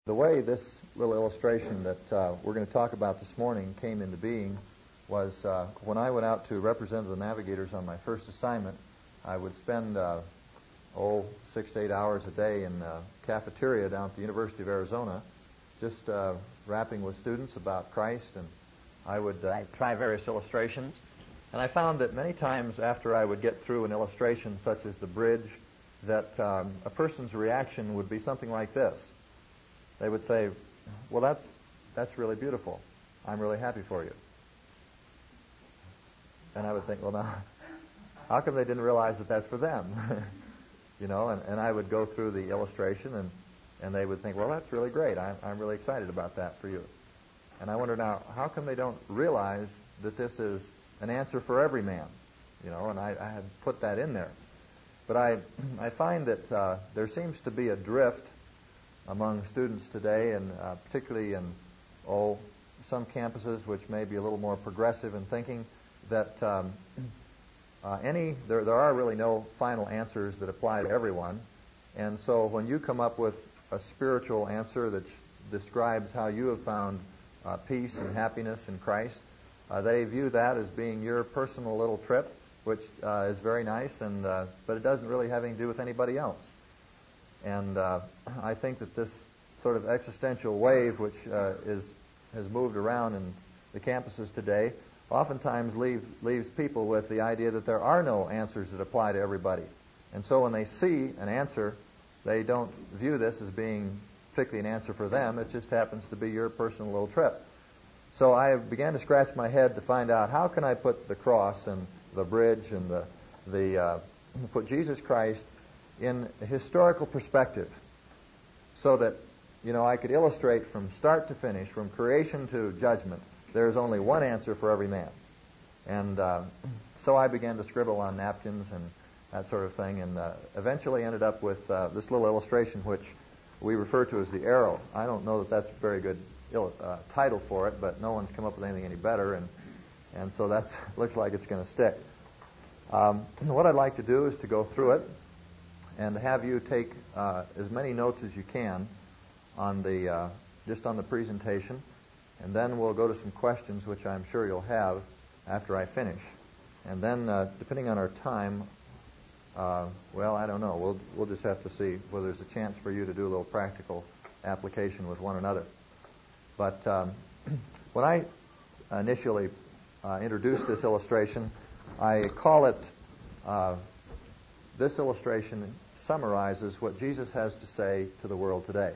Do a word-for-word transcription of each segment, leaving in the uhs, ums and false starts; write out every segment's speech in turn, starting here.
The way this little illustration that uh, we're going to talk about this morning came into being was uh, when I went out to represent the navigators on my first assignment. I would spend, uh, oh, six to eight hours a day in the cafeteria down at the University of Arizona, just uh, rapping with students about Christ, and I would uh, try various illustrations. And I found that many times after I would get through an illustration such as the bridge, that um, a person's reaction would be something like this. They would say, well, that's that's really beautiful. I'm really happy for you. And I would think, well, now, how come they didn't realize that that's for them? you know, and, and I would go through the illustration, and, and they would think, well, that's really great. I'm, I'm really excited about that for you. And I wonder now, how come they don't realize that this is an answer for every man? You know, and I, I had put that in there. But I, I find that uh, there seems to be a drift among students today, and uh, particularly in oh some campuses which may be a little more progressive in thinking, that um, uh, any there there are really no final answers that apply to everyone. And so when you come up with a spiritual answer that describes how you have found uh, peace and happiness in Christ, uh, they view that as being your personal little trip, which uh, is very nice, and uh, but it doesn't really have anything to do with anybody else. And uh, I think that this sort of existential wave, which uh, is has moved around in the campuses today, oftentimes leave, leaves people with the idea that there are no answers that apply to everybody. And so when they see an answer, they don't view this as being particularly an answer for them. It just happens to be your personal little trip. So I began to scratch my head to find out, how can I put the cross and the bridge and the, the uh, put Jesus Christ in a historical perspective, so that, you know, I could illustrate from start to finish, from creation to judgment, there's only one answer for every man. And uh, so I began to scribble on napkins and that sort of thing, and uh, eventually ended up with uh, this little illustration, which we refer to as the arrow. I don't know that that's a very good il- uh, title for it, but no one's come up with anything any better, and and so that looks like it's going to stick. Um, what I'd like to do is to go through it and have you take uh, as many notes as you can on the uh, just on the presentation, and then we'll go to some questions, which I'm sure you'll have after I finish. And then, uh, depending on our time, uh, well, I don't know. We'll we'll just have to see whether there's a chance for you to do a little practical application with one another. But um, when I initially uh, introduced this illustration, I call it. Uh, This illustration summarizes what Jesus has to say to the world today.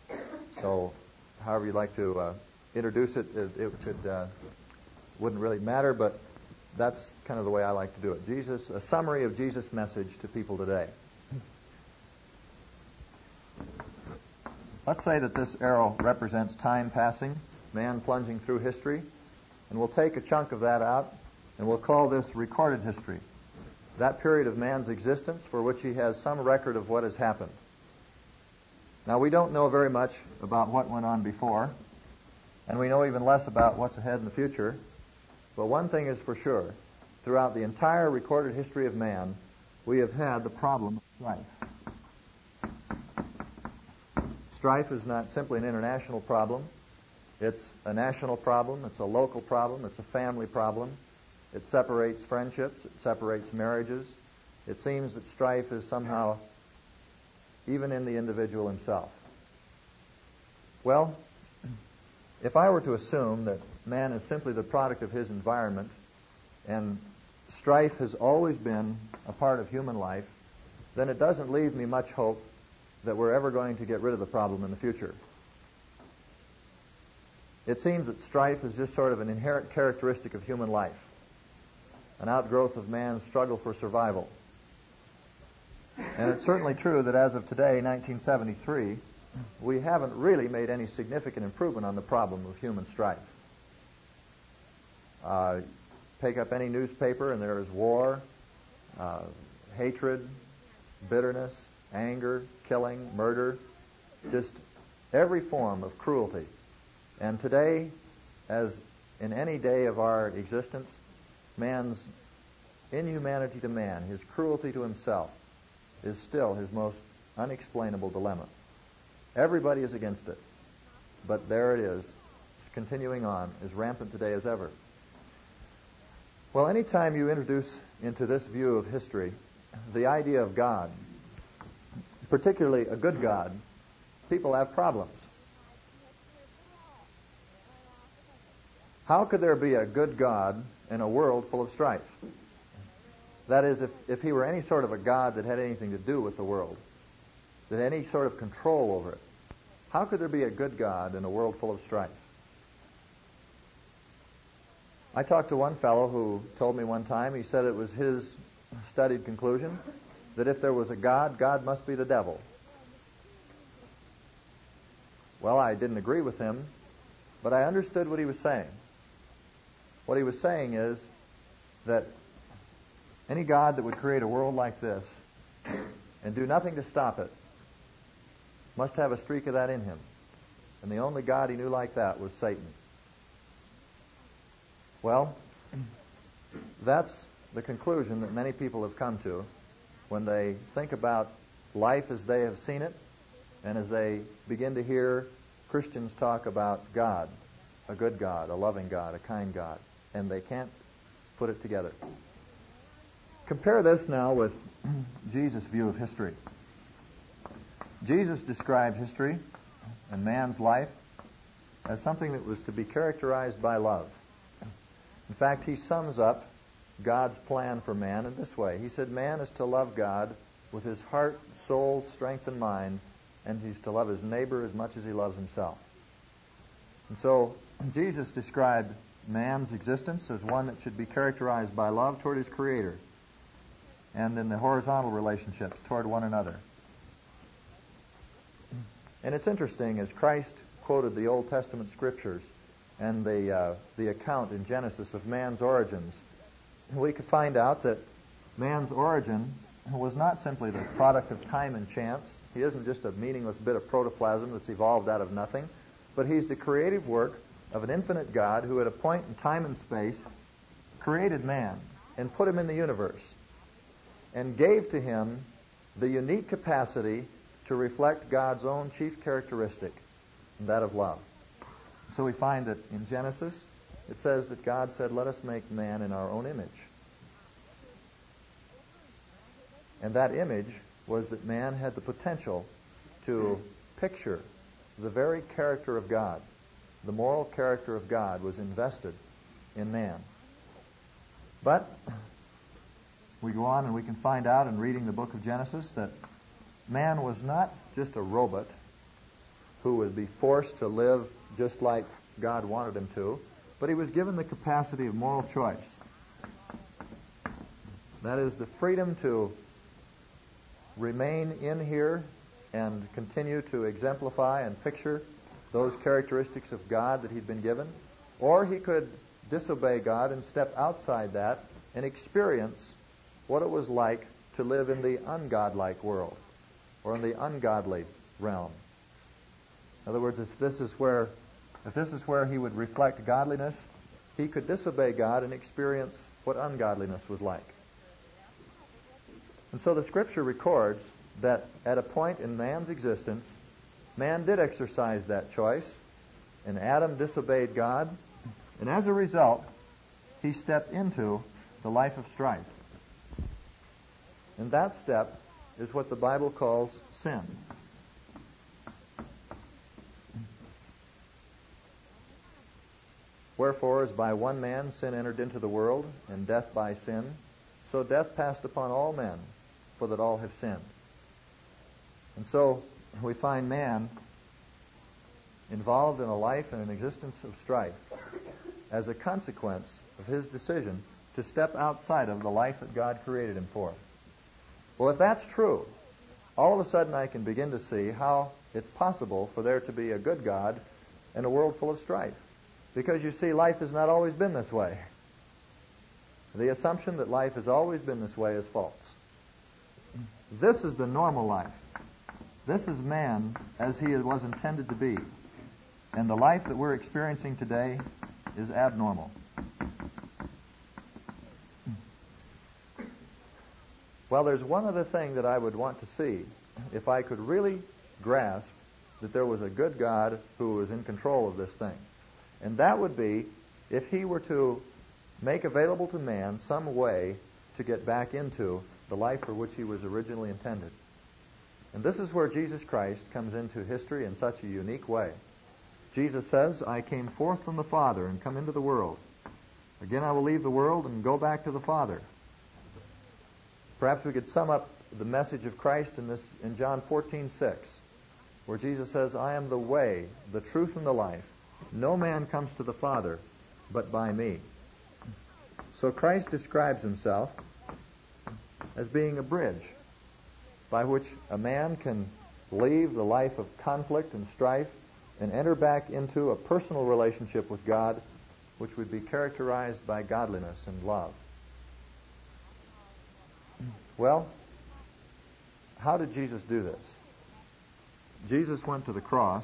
So, however you'd like to uh, introduce it, it, it could, uh, wouldn't really matter, but that's kind of the way I like to do it. Jesus, a summary of Jesus' message to people today. Let's say that this arrow represents time passing, man plunging through history, and we'll take a chunk of that out, and we'll call this recorded history. That period of man's existence for which he has some record of what has happened. Now, we don't know very much about what went on before, and we know even less about what's ahead in the future, but one thing is for sure. Throughout the entire recorded history of man, we have had the problem of strife. Strife is not simply an international problem. It's a national problem, it's a local problem, it's a family problem. It separates friendships. It separates marriages. It seems that strife is somehow even in the individual himself. Well, if I were to assume that man is simply the product of his environment, and strife has always been a part of human life, then it doesn't leave me much hope that we're ever going to get rid of the problem in the future. It seems that strife is just sort of an inherent characteristic of human life, an outgrowth of man's struggle for survival. And it's certainly true that as of today, nineteen seventy-three, we haven't really made any significant improvement on the problem of human strife. Uh, pick up any newspaper and there is war, uh, hatred, bitterness, anger, killing, murder, just every form of cruelty. And today, as in any day of our existence, man's inhumanity to man, his cruelty to himself, is still his most unexplainable dilemma. Everybody is against it. But there it is. It's continuing on, as rampant today as ever. Well, anytime you introduce into this view of history the idea of God, particularly a good God, people have problems. How could there be a good God in a world full of strife? That is, if, if he were any sort of a God that had anything to do with the world, that had any sort of control over it, how could there be a good God in a world full of strife? I talked to one fellow who told me one time, he said it was his studied conclusion that if there was a God, God must be the devil. Well, I didn't agree with him, but I understood what he was saying. What he was saying is that any God that would create a world like this and do nothing to stop it must have a streak of that in him. And the only God he knew like that was Satan. Well, that's the conclusion that many people have come to when they think about life as they have seen it and as they begin to hear Christians talk about God, a good God, a loving God, a kind God, and they can't put it together. Compare this now with Jesus' view of history. Jesus described history and man's life as something that was to be characterized by love. In fact, he sums up God's plan for man in this way. He said, man is to love God with his heart, soul, strength, and mind, and he's to love his neighbor as much as he loves himself. And so Jesus described man's existence as one that should be characterized by love toward his Creator and in the horizontal relationships toward one another. And it's interesting, as Christ quoted the Old Testament scriptures and the uh, the account in Genesis of man's origins, we could find out that man's origin was not simply the product of time and chance. He isn't just a meaningless bit of protoplasm that's evolved out of nothing, but he's the creative work of an infinite God who at a point in time and space created man and put him in the universe and gave to him the unique capacity to reflect God's own chief characteristic, that of love. So we find that in Genesis, it says that God said, let us make man in our own image. And that image was that man had the potential to picture the very character of God. The moral character of God was invested in man. But we go on and we can find out in reading the book of Genesis that man was not just a robot who would be forced to live just like God wanted him to, but he was given the capacity of moral choice. That is, the freedom to remain in here and continue to exemplify and picture those characteristics of God that he'd been given, or he could disobey God and step outside that and experience what it was like to live in the ungodlike world or in the ungodly realm. In other words, if this is where if this is where he would reflect godliness, he could disobey God and experience what ungodliness was like. And so the Scripture records that at a point in man's existence, man did exercise that choice, and Adam disobeyed God, and as a result, he stepped into the life of strife. And that step is what the Bible calls sin. Wherefore, as by one man sin entered into the world, and death by sin, so death passed upon all men, for that all have sinned. And so we find man involved in a life and an existence of strife as a consequence of his decision to step outside of the life that God created him for. Well, if that's true, all of a sudden I can begin to see how it's possible for there to be a good God in a world full of strife. Because you see, life has not always been this way. The assumption that life has always been this way is false. This is the normal life. This is man as he was intended to be. And the life that we're experiencing today is abnormal. Well, there's one other thing that I would want to see if I could really grasp that there was a good God who was in control of this thing. And that would be if he were to make available to man some way to get back into the life for which he was originally intended. And this is where Jesus Christ comes into history in such a unique way. Jesus says, I came forth from the Father and come into the world. Again I will leave the world and go back to the Father. Perhaps we could sum up the message of Christ in this in John fourteen six, where Jesus says, I am the way, the truth, and the life. No man comes to the Father but by me. So Christ describes himself as being a bridge by which a man can leave the life of conflict and strife and enter back into a personal relationship with God, which would be characterized by godliness and love. Well, how did Jesus do this? Jesus went to the cross,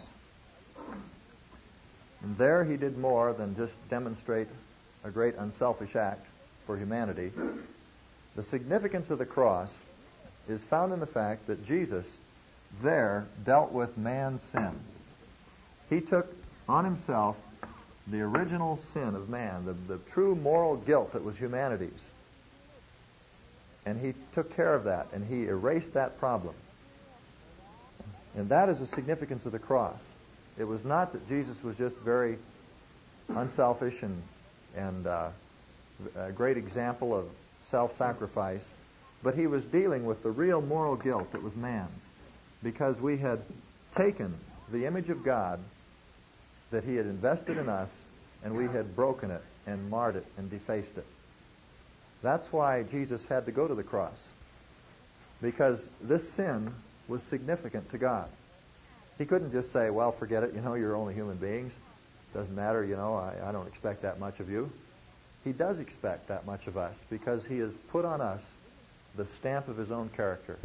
and there he did more than just demonstrate a great unselfish act for humanity. The significance of the cross is found in the fact that Jesus there dealt with man's sin. He took on himself the original sin of man, the, the true moral guilt that was humanity's. And he took care of that, and he erased that problem. And that is the significance of the cross. It was not that Jesus was just very unselfish and, and uh, a great example of self-sacrifice, but he was dealing with the real moral guilt that was man's, because we had taken the image of God that he had invested in us, and we had broken it and marred it and defaced it. That's why Jesus had to go to the cross, because this sin was significant to God. He couldn't just say, well, forget it, you know, you're only human beings. Doesn't matter, you know, I, I don't expect that much of you. He does expect that much of us, because he has put on us the stamp of his own character.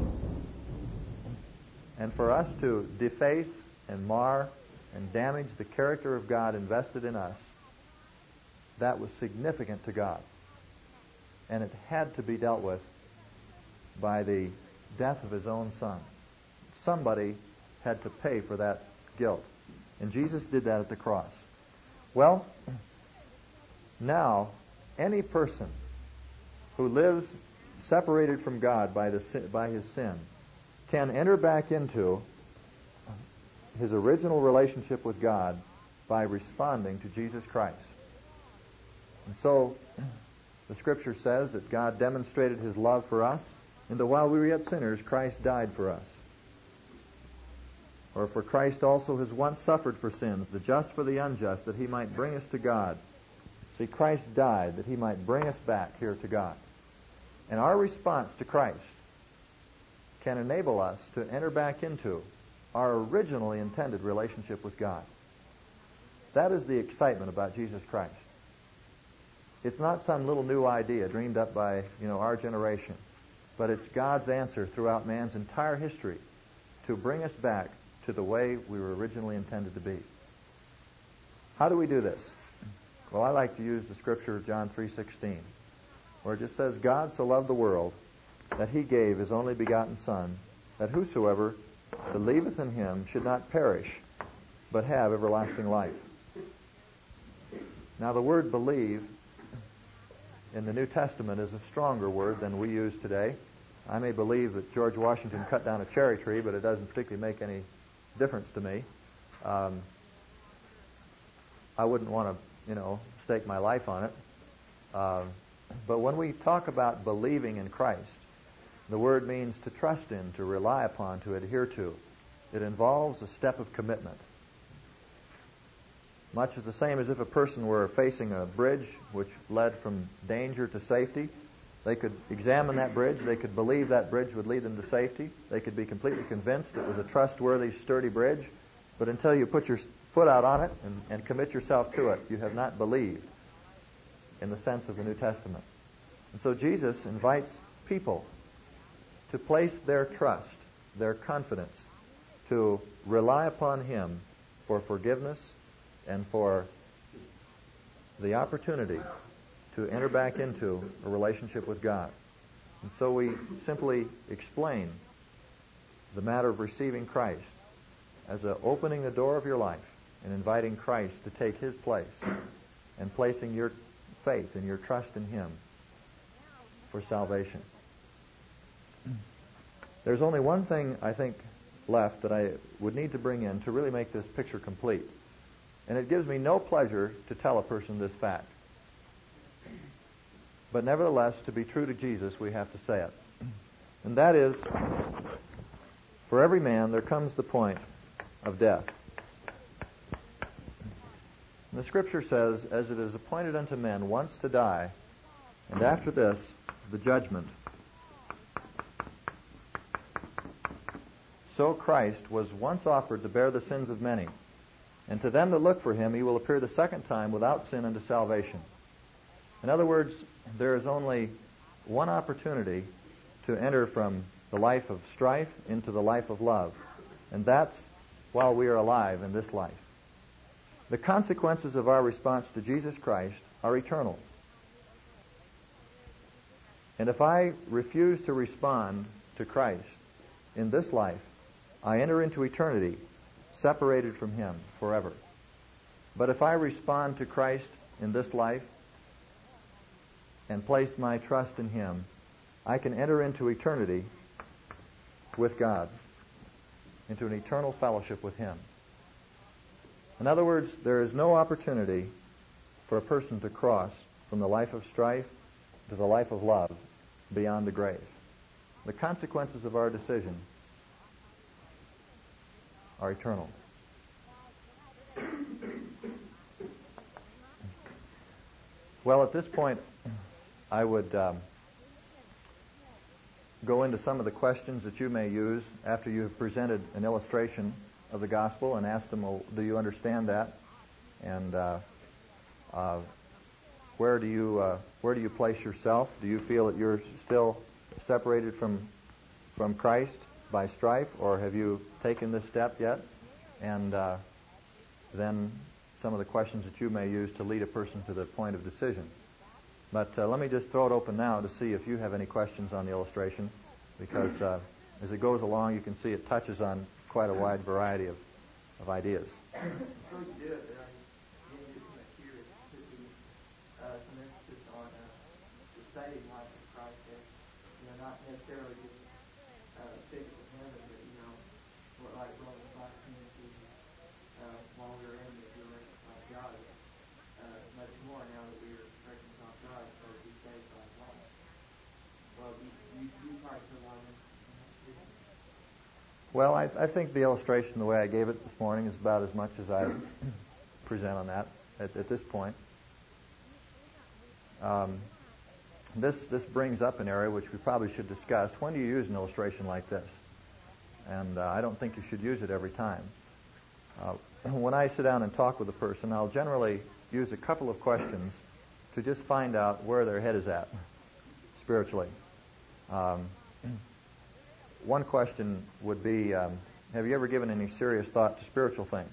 And for us to deface and mar and damage the character of God invested in us, that was significant to God. And it had to be dealt with by the death of his own Son. Somebody had to pay for that guilt. And Jesus did that at the cross. Well, now, any person who lives separated from God by, the, by his sin can enter back into his original relationship with God by responding to Jesus Christ. And so, the Scripture says that God demonstrated his love for us, and that while we were yet sinners, Christ died for us. Or for Christ also has once suffered for sins, the just for the unjust, that he might bring us to God. See, Christ died that he might bring us back here to God. And our response to Christ can enable us to enter back into our originally intended relationship with God. That is the excitement about Jesus Christ. It's not some little new idea dreamed up by, you know, our generation, but it's God's answer throughout man's entire history to bring us back to the way we were originally intended to be. How do we do this? Well, I like to use the scripture of John three sixteen, where it just says, God so loved the world that he gave his only begotten Son, that whosoever believeth in him should not perish, but have everlasting life. Now, the word believe in the New Testament is a stronger word than we use today. I may believe that George Washington cut down a cherry tree, but it doesn't particularly make any difference to me. Um, I wouldn't want to, you know, stake my life on it. Um, but when we talk about believing in Christ, the word means to trust in, to rely upon, to adhere to. It involves a step of commitment. Much is the same as if a person were facing a bridge which led from danger to safety. They could examine that bridge. They could believe that bridge would lead them to safety. They could be completely convinced it was a trustworthy, sturdy bridge. But until you put your foot out on it and, and commit yourself to it, you have not believed in the sense of the New Testament. And so Jesus invites people to place their trust, their confidence, to rely upon him for forgiveness and for the opportunity to enter back into a relationship with God. And so we simply explain the matter of receiving Christ as a opening the door of your life and inviting Christ to take His place and placing your faith and your trust in Him for salvation. There's only one thing, I think, left that I would need to bring in to really make this picture complete. And it gives me no pleasure to tell a person this fact. But nevertheless, to be true to Jesus, we have to say it. And that is, for every man there comes the point of death. And the Scripture says, as it is appointed unto men once to die, and after this, the judgment. So Christ was once offered to bear the sins of many. And to them that look for Him, He will appear the second time without sin unto salvation. In other words, there is only one opportunity to enter from the life of strife into the life of love. And that's while we are alive in this life. The consequences of our response to Jesus Christ are eternal. And if I refuse to respond to Christ in this life, I enter into eternity separated from Him forever. But if I respond to Christ in this life and place my trust in Him, I can enter into eternity with God, into an eternal fellowship with Him. In other words, there is no opportunity for a person to cross from the life of strife to the life of love beyond the grave. The consequences of our decision are eternal. Well, at this point, I would um, go into some of the questions that you may use after you have presented an illustration of the gospel and ask them, well, do you understand that? And uh, uh, where do you uh, where do you place yourself? Do you feel that you're still separated from from Christ by strife, or have you taken this step yet? And uh, then some of the questions that you may use to lead a person to the point of decision. But uh, let me just throw it open now to see if you have any questions on the illustration, because uh, as it goes along, you can see it touches on quite a wide variety of, of ideas. Before you do it, uh, you need to make sure it could be uh, some emphasis on uh, the saving life of Christ there. You know, not necessarily just uh, ticket to heaven, but, you know, what like Romans five ten says, uh, while we were enemies, we were reconciled to God. Uh, much more now that we are reconciled to God, so we saved by His life. Well, you, you, you probably put a lot of emphasis on that too. Well, I, I think the illustration, the way I gave it this morning, is about as much as I present on that at, at this point. Um, this this brings up an area which we probably should discuss. When do you use an illustration like this? And uh, I don't think you should use it every time. Uh, when I sit down and talk with a person, I'll generally use a couple of questions to just find out where their head is at spiritually. Um, One question would be, um, have you ever given any serious thought to spiritual things?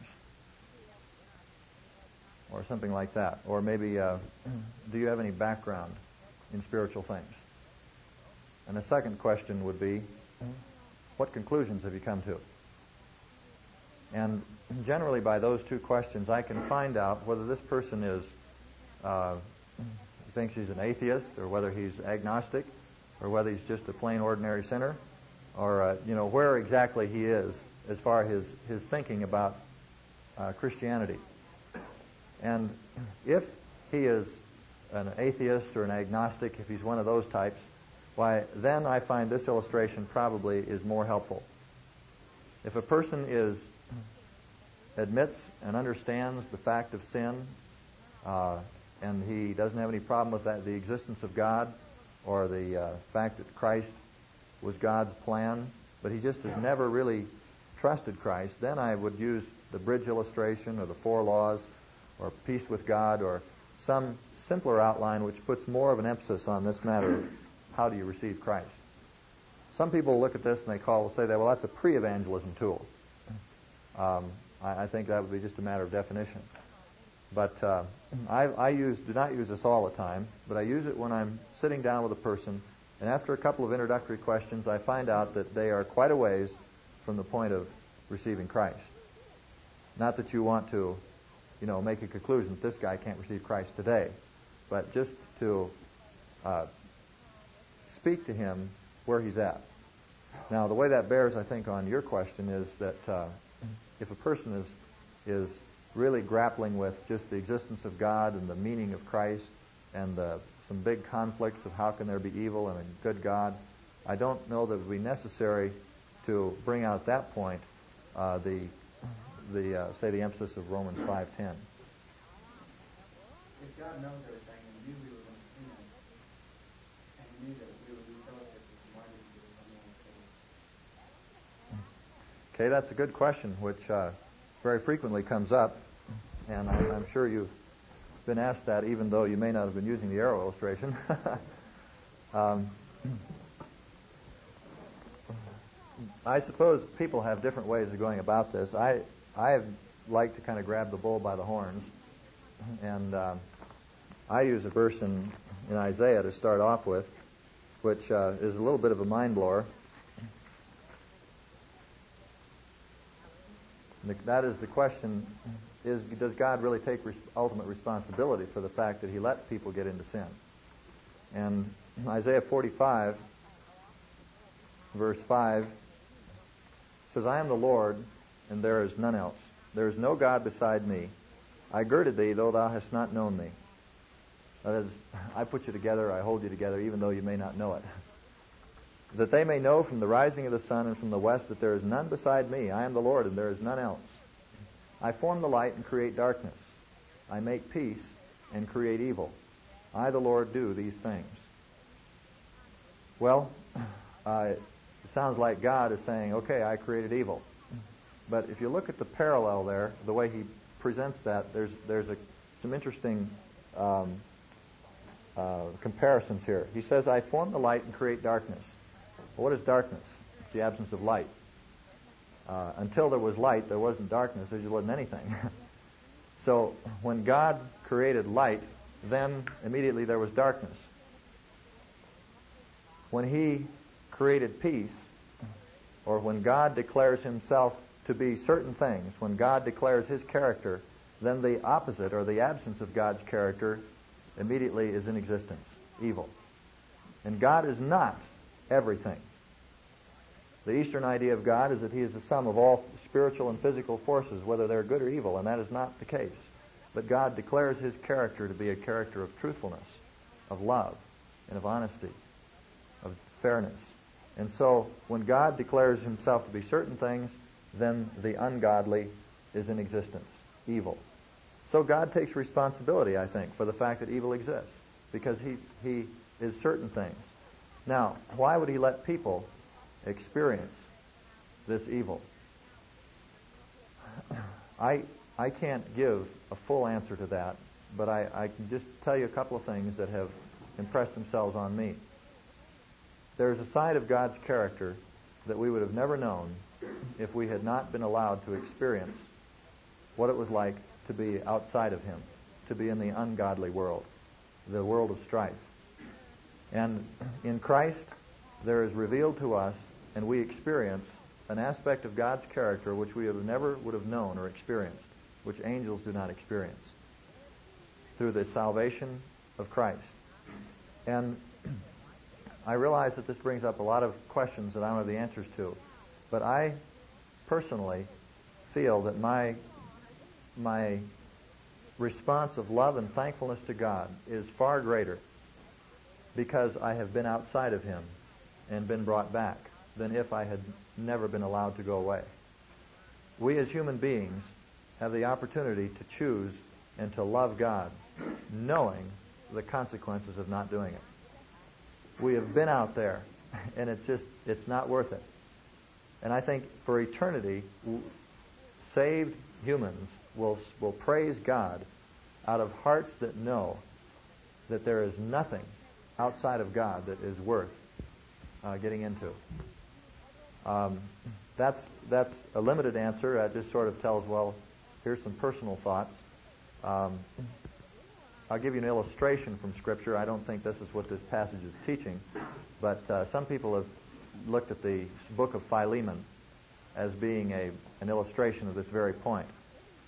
Or something like that. Or maybe, uh, do you have any background in spiritual things? And the second question would be, what conclusions have you come to? And generally by those two questions, I can find out whether this person is, uh, thinks he's an atheist, or whether he's agnostic, or whether he's just a plain ordinary sinner, or, uh, you know, where exactly he is as far as his, his thinking about uh, Christianity. And if he is an atheist or an agnostic, if he's one of those types, why, then I find this illustration probably is more helpful. If a person is admits and understands the fact of sin, uh, and he doesn't have any problem with that, the existence of God, or the uh, fact that Christ was God's plan, but he just has never really trusted Christ, then I would use the bridge illustration or the four laws or peace with God or some simpler outline which puts more of an emphasis on this matter of how do you receive Christ. Some people look at this and they call, will say that, well, that's a pre-evangelism tool. Um, I, I think that would be just a matter of definition. But uh, I, I use do not use this all the time, but I use it when I'm sitting down with a person, and after a couple of introductory questions, I find out that they are quite a ways from the point of receiving Christ. Not that you want to, you know, make a conclusion that this guy can't receive Christ today, but just to uh, speak to him where he's at. Now, the way that bears, I think, on your question is that uh, if a person is is really grappling with just the existence of God and the meaning of Christ and the, some big conflicts of how can there be evil and a good God, I don't know that it would be necessary to bring out at that point uh, the the uh, say the emphasis of Romans five ten. If God knows everything and knew we were going to sin, and He knew that we would be fellowship with Him, why did He give His only Son? Okay, that's a good question, which uh, very frequently comes up, and I, I'm sure you've been asked that, even though you may not have been using the arrow illustration. um, I suppose people have different ways of going about this. I I like to kind of grab the bull by the horns, and uh, I use a verse in, in Isaiah to start off with, which uh, is a little bit of a mind blower. That is the question: is does God really take res- ultimate responsibility for the fact that He let people get into sin? And Isaiah forty-five, verse five, says, "I am the Lord, and there is none else. There is no God beside me. I girded thee, though thou hast not known me." That is, I put you together, I hold you together, even though you may not know it. "That they may know from the rising of the sun and from the west that there is none beside me. I am the Lord, and there is none else. I form the light and create darkness. I make peace and create evil. I, the Lord, do these things." Well, uh, it sounds like God is saying, okay, I created evil. But if you look at the parallel there, the way he presents that, there's there's a, some interesting um, uh, comparisons here. He says, "I form the light and create darkness." Well, what is darkness? It's the absence of light. Uh, until there was light, there wasn't darkness. There just wasn't anything. So when God created light, then immediately there was darkness. When He created peace, or when God declares Himself to be certain things, when God declares His character, then the opposite, or the absence of God's character, immediately is in existence, evil. And God is not everything. The Eastern idea of God is that He is the sum of all spiritual and physical forces, whether they're good or evil, and that is not the case. But God declares His character to be a character of truthfulness, of love, and of honesty, of fairness. And so, when God declares Himself to be certain things, then the ungodly is in existence, evil. So God takes responsibility, I think, for the fact that evil exists, because He, he is certain things. Now, why would He let people experience this evil? I I can't give a full answer to that, but I, I can just tell you a couple of things that have impressed themselves on me. There's a side of God's character that we would have never known if we had not been allowed to experience what it was like to be outside of Him, to be in the ungodly world, the world of strife. And in Christ, there is revealed to us, and we experience an aspect of God's character which we have never would have known or experienced, which angels do not experience, through the salvation of Christ. And I realize that this brings up a lot of questions that I don't have the answers to, but I personally feel that my my response of love and thankfulness to God is far greater because I have been outside of Him and been brought back than if I had never been allowed to go away. We as human beings have the opportunity to choose and to love God, knowing the consequences of not doing it. We have been out there, and it's just, it's not worth it. And I think for eternity, saved humans will will praise God out of hearts that know that there is nothing outside of God that is worth uh, getting into. Um, that's that's a limited answer. That just sort of tells, well, here's some personal thoughts. Um, I'll give you an illustration from Scripture. I don't think this is what this passage is teaching, but uh, some people have looked at the book of Philemon as being a an illustration of this very point.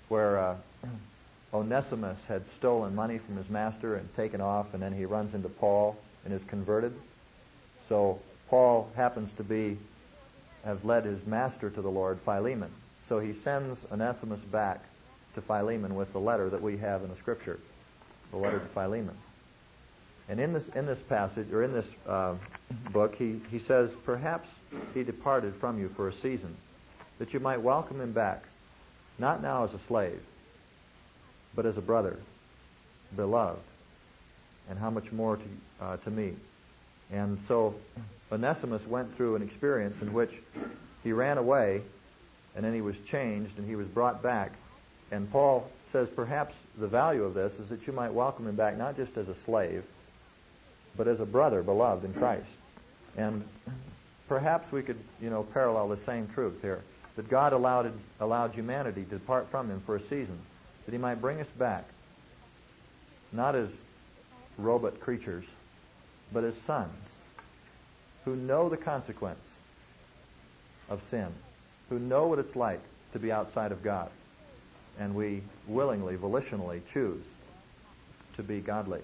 where uh, Onesimus had stolen money from his master and taken off, and then he runs into Paul and is converted. So Paul happens to be have led his master to the Lord, Philemon. So he sends Onesimus back to Philemon with the letter that we have in the Scripture, the letter to Philemon. And in this in this passage, or in this uh, book, he, he says, perhaps he departed from you for a season, that you might welcome him back, not now as a slave, but as a brother, beloved, and how much more to, uh, to me. And so Onesimus went through an experience in which he ran away, and then he was changed, and he was brought back. And Paul says perhaps the value of this is that you might welcome him back not just as a slave, but as a brother beloved in Christ. And perhaps we could, you know, parallel the same truth here, that God allowed allowed humanity to depart from him for a season, that he might bring us back, not as robot creatures, but as sons who know the consequence of sin, who know what it's like to be outside of God, and we willingly, volitionally choose to be godly.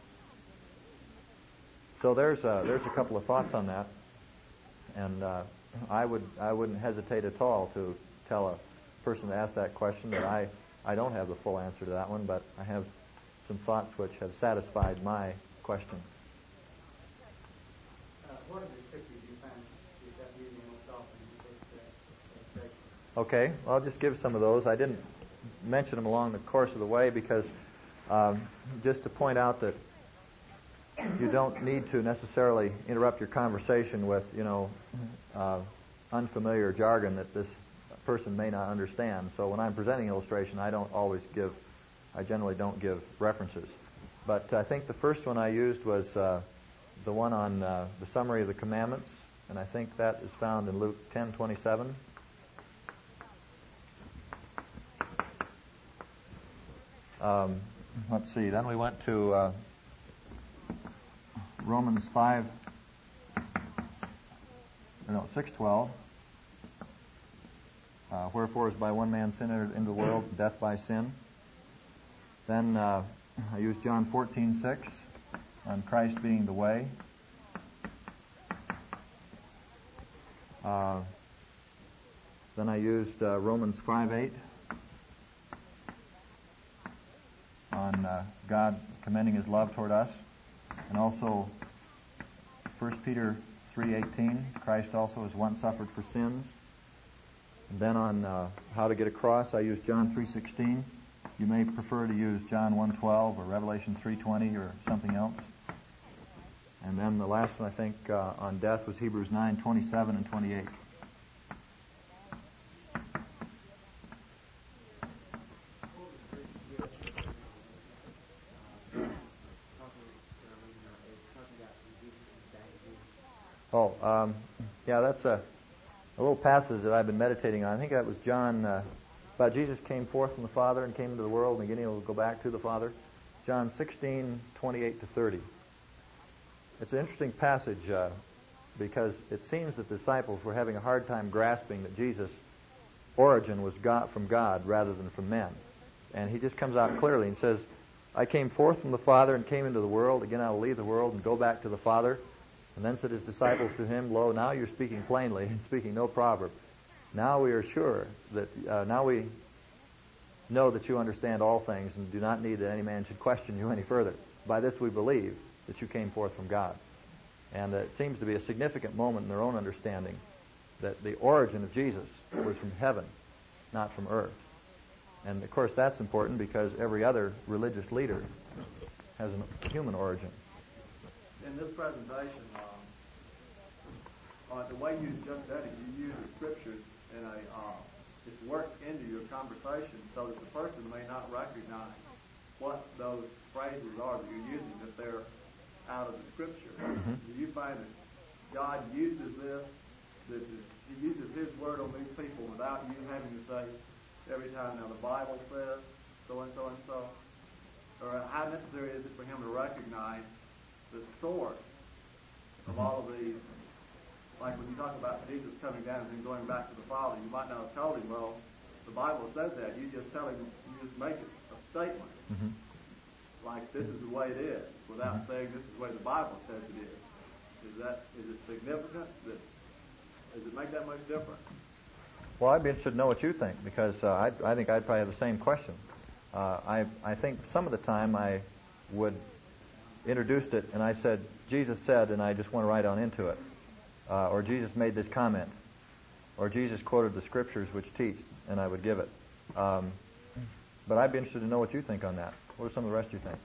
So there's a, there's a couple of thoughts on that, and uh, I would I wouldn't hesitate at all to tell a person to ask that question that I, I don't have the full answer to that one, but I have some thoughts which have satisfied my question. Uh, what are the scriptures you find yourself using most often in this illustration? Okay, well, I'll just give some of those. I didn't mention them along the course of the way because um, just to point out that you don't need to necessarily interrupt your conversation with, you know, uh, unfamiliar jargon that this person may not understand. So when I'm presenting illustration, I don't always give, I generally don't give references. But I think the first one I used was uh, the one on uh, the summary of the commandments, and I think that is found in Luke ten twenty-seven. Um, let's see, then we went to uh, Romans five, no, six twelve. Uh, Wherefore is by one man sin entered into the world, death by sin. Then uh, I used John fourteen six on Christ being the way. Uh, then I used uh, Romans five eight on uh, God commending His love toward us, and also First Peter three eighteen. Christ also has once suffered for sins. And then on uh, how to get across, I used John three sixteen. You may prefer to use John one twelve or Revelation three twenty or something else. And then the last one I think uh, on death was Hebrews nine twenty-seven and twenty-eight. Oh, um, yeah, that's a, a little passage that I've been meditating on. I think that was John, uh, about Jesus came forth from the Father and came into the world, and again He will go back to the Father. John sixteen twenty-eight to thirty. It's an interesting passage uh, because it seems that the disciples were having a hard time grasping that Jesus' origin was God, from God rather than from men. And He just comes out clearly and says, I came forth from the Father and came into the world. Again, I will leave the world and go back to the Father. And then said His disciples to Him, Lo, now you're speaking plainly and speaking no proverb. Now we are sure that, uh, now we know that you understand all things and do not need that any man should question you any further. By this we believe that you came forth from God. And uh, it seems to be a significant moment in their own understanding that the origin of Jesus was from heaven, not from earth. And of course that's important because every other religious leader has a human origin. In this presentation, um, uh, the way you just said it, you use the scriptures in a, uh, it's worked into your conversation so that the person may not recognize what those phrases are that you're using, if they're out of the scripture. Mm-hmm. Do you find that God uses this, that He uses His word on these people without you having to say every time, now the Bible says so and so and so? Or how necessary is it for Him to recognize the source of all of these? Like when you talk about Jesus coming down and then going back to the Father, you might not have told Him, well, the Bible says that. You just tell him, you just make it a statement. Mm-hmm. Like, this is the way it is, without Mm-hmm. saying this is the way the Bible says it is. Is that, is it significant? That, does it make that much difference? Well, I'd be interested to know what you think, because uh, I, I think I'd probably have the same question. Uh, I, I think some of the time I would introduced it and I said, Jesus said, and I just went right on into it. Uh, or Jesus made this comment. Or Jesus quoted the scriptures which teach, and I would give it. Um, but I'd be interested to know what you think on that. What do some of the rest of you think? I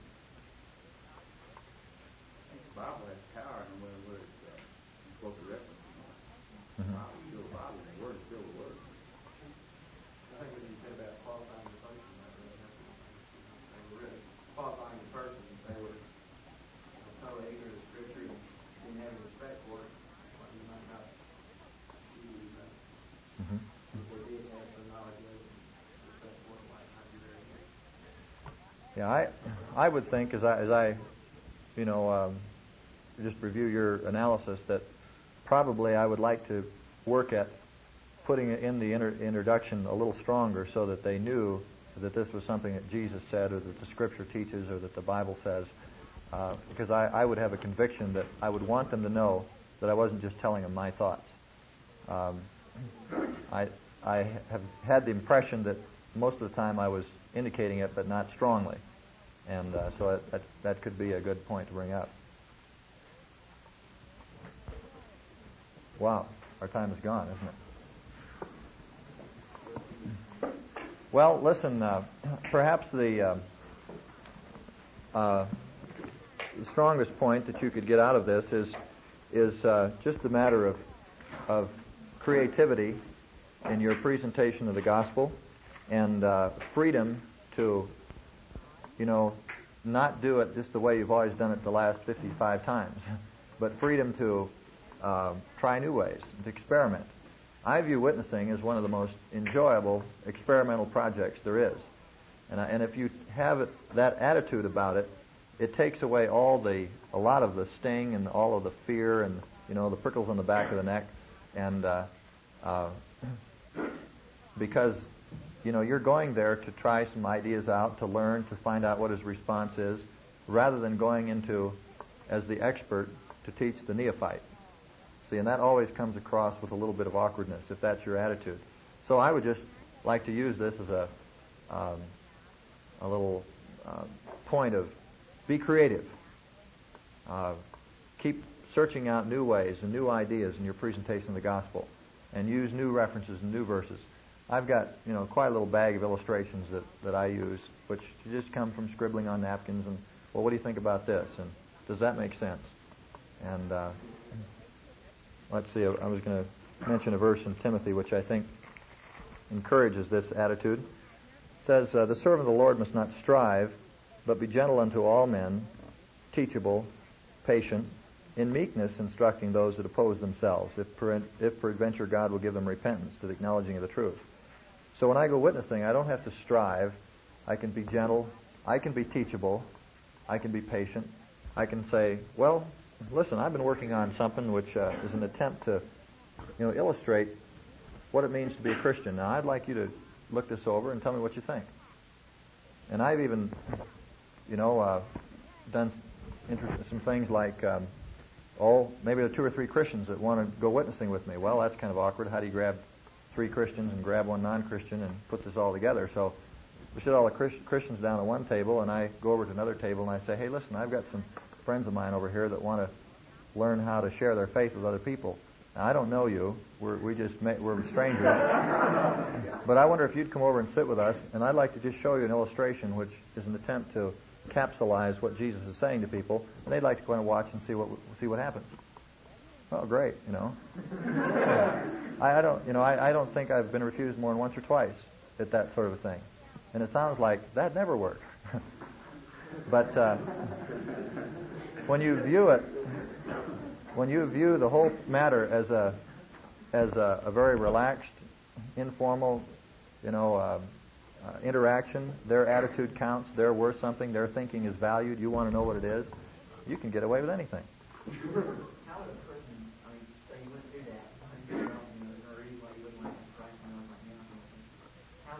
think the Bible has power in the way where it's uh, supposed to reference. Mm-hmm. The Bible is still the Bible, and the Word is still the Word. I think when you say about qualifying the person, that really happens. They were really qualifying the person. They were you know, totally ignorant of Scripture and didn't have any respect for it. Well, you might not use that. Mm-hmm. If they did have some knowledge of it and respect for it, might not be very good. Yeah, I I would think, as I, as I you know, um, just review your analysis, that probably I would like to work at putting it in the inter- introduction a little stronger so that they knew that this was something that Jesus said or that the Scripture teaches or that the Bible says. Uh, because I, I would have a conviction that I would want them to know that I wasn't just telling them my thoughts. Um, I, I have had the impression that most of the time I was indicating it, but not strongly. And uh, so that, that, that could be a good point to bring up. Wow, our time is gone, isn't it? Well, listen, uh, perhaps the, uh, uh, the strongest point that you could get out of this is is uh, just a matter of of creativity in your presentation of the gospel and uh, freedom to, you know, not do it just the way you've always done it the last fifty-five times, but freedom to uh, try new ways, to experiment. I view witnessing as one of the most enjoyable experimental projects there is. And, I, and if you have it, that attitude about it, it takes away all the, a lot of the sting and all of the fear and, you know, the prickles on the back of the neck. And uh, uh, because, you know, you're going there to try some ideas out, to learn, to find out what his response is, rather than going into, as the expert, to teach the neophyte. See, and that always comes across with a little bit of awkwardness, if that's your attitude. So I would just like to use this as a um, a little uh, point of be creative. Uh, keep searching out new ways and new ideas in your presentation of the gospel, and use new references and new verses. I've got, you know, quite a little bag of illustrations that, that I use, which just come from scribbling on napkins and, well, what do you think about this? And does that make sense? And uh, let's see, I was going to mention a verse in Timothy which I think encourages this attitude. It says, uh, the servant of the Lord must not strive, but be gentle unto all men, teachable, patient, in meekness instructing those that oppose themselves, if, per, if peradventure God will give them repentance to the acknowledging of the truth. So when I go witnessing, I don't have to strive. I can be gentle. I can be teachable. I can be patient. I can say, well, listen, I've been working on something which uh, is an attempt to, you know, illustrate what it means to be a Christian. Now, I'd like you to look this over and tell me what you think. And I've even, you know, uh, done inter- some things like, um, oh, maybe there are two or three Christians that want to go witnessing with me. Well, that's kind of awkward. How do you grab three Christians and grab one non-Christian and put this all together? So we sit all the Christ- Christians down at one table, and I go over to another table and I say, hey, listen, I've got some friends of mine over here that want to learn how to share their faith with other people. Now, I don't know you. We're, we just met, we're strangers. But I wonder if you'd come over and sit with us, and I'd like to just show you an illustration which is an attempt to capsulize what Jesus is saying to people, and they'd like to go and watch and see what see what happens. Oh, great, you know. I, I don't, you know, I, I don't think I've been refused more than once or twice at that sort of a thing, and it sounds like that never worked. But uh, when you view it, when you view the whole matter as a as a, a very relaxed, informal, you know. Uh, Uh, interaction, their attitude counts, they're worth something, their thinking is valued, you want to know what it is, you can get away with anything. How would a person, I mean, say you wouldn't do that, I think, you know, there's no reason why you wouldn't want to Christ in your life right now, how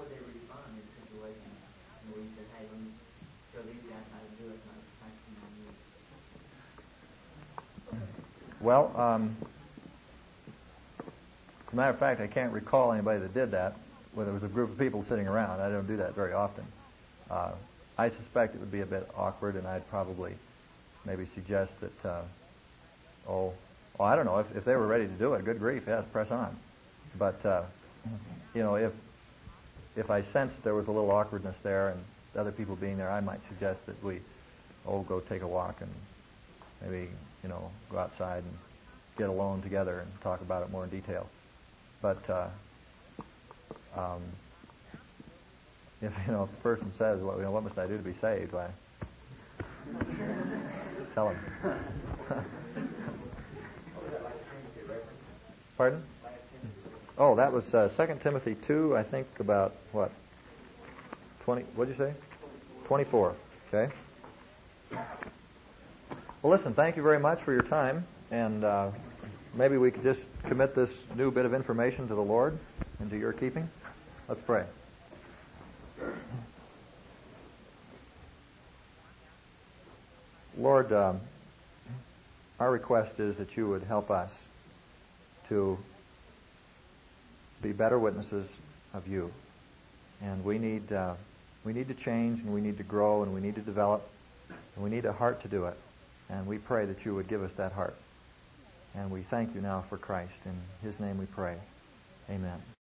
Well, um, as a matter of fact, I can't recall anybody that did that when there was a group of people sitting around. I don't do that very often. Uh, I suspect it would be a bit awkward, and I'd probably maybe suggest that, uh, oh, well, I don't know, if, if they were ready to do it, good grief, yes, press on. But, uh, you know, if if I sensed there was a little awkwardness there and other people being there, I might suggest that we, oh, go take a walk and maybe, you know, go outside and get alone together and talk about it more in detail. But uh, um, if, you know, if the person says, well, you know, what must I do to be saved? Why, tell them. Pardon? Oh, that was uh, Second Timothy two, I think about, what, twenty, what did you say? twenty-four, okay. Well, listen, thank you very much for your time, and uh, maybe we could just commit this new bit of information to the Lord and to your keeping. Let's pray. Lord, um, our request is that you would help us to be better witnesses of you. And we need uh, we need to change, and we need to grow, and we need to develop, and we need a heart to do it. And we pray that you would give us that heart. And we thank you now for Christ. In his name we pray. Amen.